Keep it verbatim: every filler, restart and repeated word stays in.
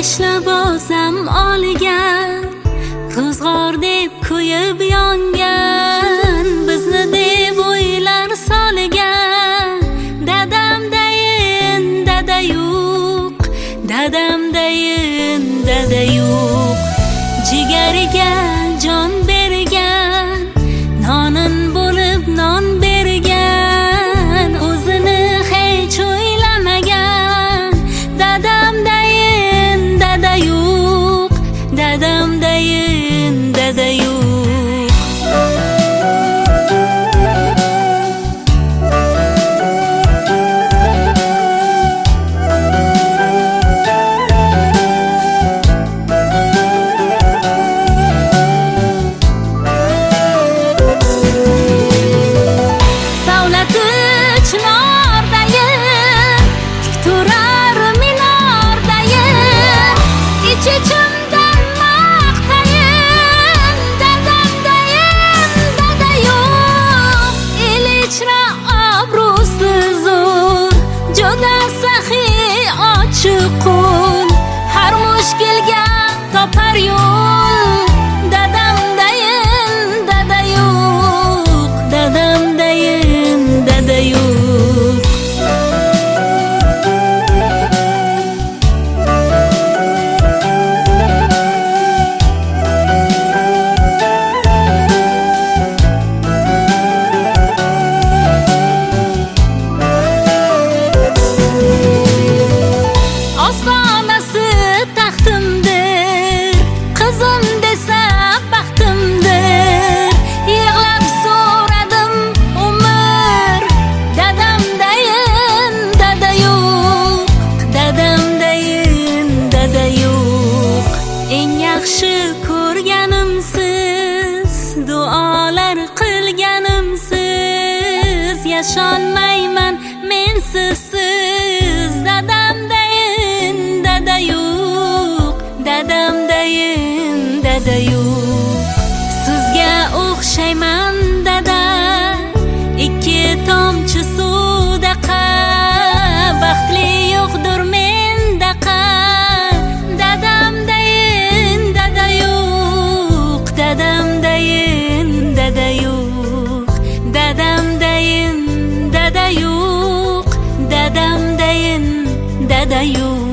tashlab olsam olgan, ko'zg'or deb kuyib yongan, bizni deb o'ylar solgan. Dadamdayin dada yo'q, dadamdayin dada yo'q. Jigariga jon bergan, nonin bo'lib non bergan, o'zini hech o'ylamagan. Dadamdayin dada yo'q, dadamdayin dada yo'q. Chuqur har mushkilga topar yo'l. Dadamdayin dada yo'q, dadamdayin dada yo'q. Yaxshi ko'rganimsiz, duolar qilganimsiz, yasholmayman men sizsiz. Dadamdayin dada yo'q, dadamdayin dada yo'q. Sizga o'xshayman dada, ikki tomchi suvdaqa, baxtli yo'qdir mendaqa. Dadamdayin dada yo'q, dadamdayin dada yo'q. Dadamdayin dada yo'q, dadamdayin dada yo'q.